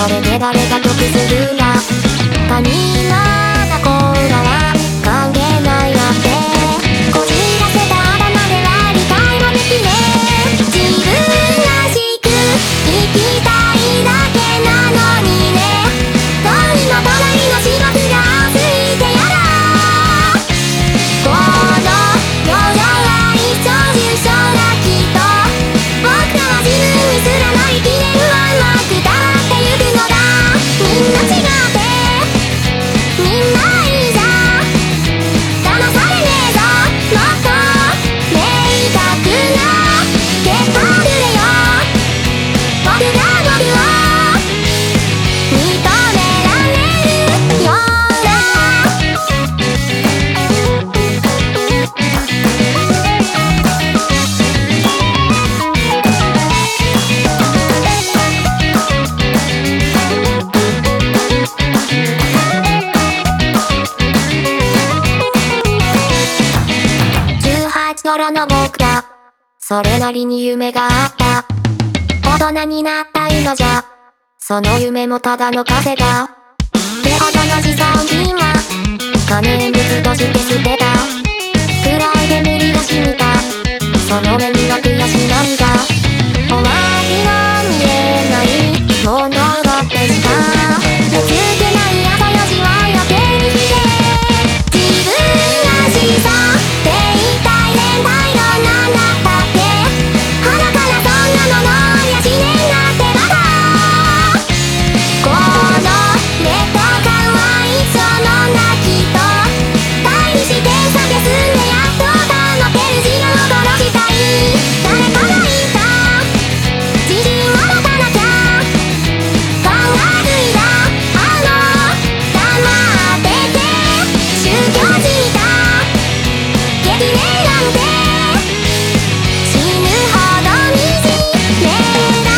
れで誰が得するんだ。他人の仲は関係ないやってこじらせた頭では理解もできねえ。自分らしく生きたいだけなのにね。恋の隣の芝生がついてやだ。この世上は一生重症だきっと。僕らは自分にすらない記念はうまく伝わってゆくのだ。みんな違ってみんないいじゃん。騙されねえぞもっと明確な結果をくれよ。僕が僕を認められるような。18頃の僕らそれなりに夢があった。大人になった今じゃその夢もただの風だ。ってほどの持参金は金物として捨てた。暗い煙が染みたその目には悔し涙。終わりの見えない物語しか見つけない朝4時は夜景にして自分らしさって一体連帯のなんだったっけ。鼻からそんなののりゃしねえなってまだ。この劣等感は一生のなきっと。大にして酒すんでやっと保てる自我を殺したい。誰かが言った自信を持たなきゃ。考えついだ黙ってて宗教じた激励なんて死ぬほど惨めだ。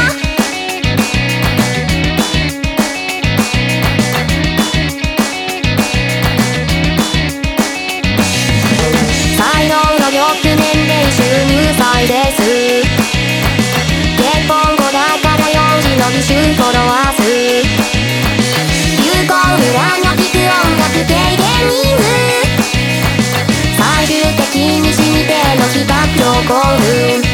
才能の6年で収入祭です。結婚後だから4時の履修フォロワー数流行ブランが聴く音楽系芸人数最終的に死にての比較と興奮。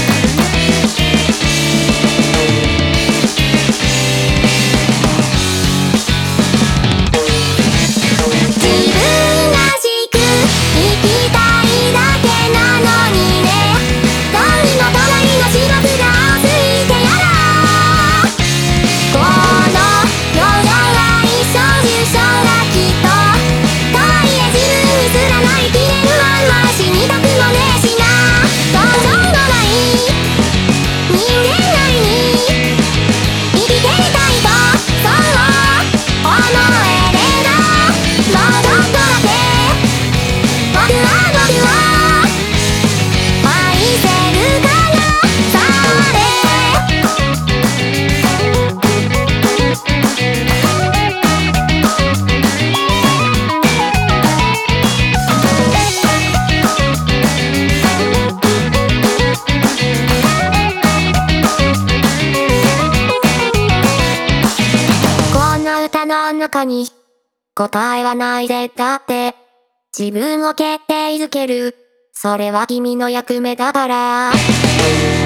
自分らしく生きたいだけなのにね。恋の隣の芝生がついてやだ。この世上は一生重症だきっと。とはいえ自分にすらない記念はまあ死にたくもねえしな。同情のない人間なりに生きていたいとそう思えればもうちょっとだけ僕は僕を愛せるからされ。こんな歌の中に答えはないぜ。だって自分を決定づけるそれは君の役目だから。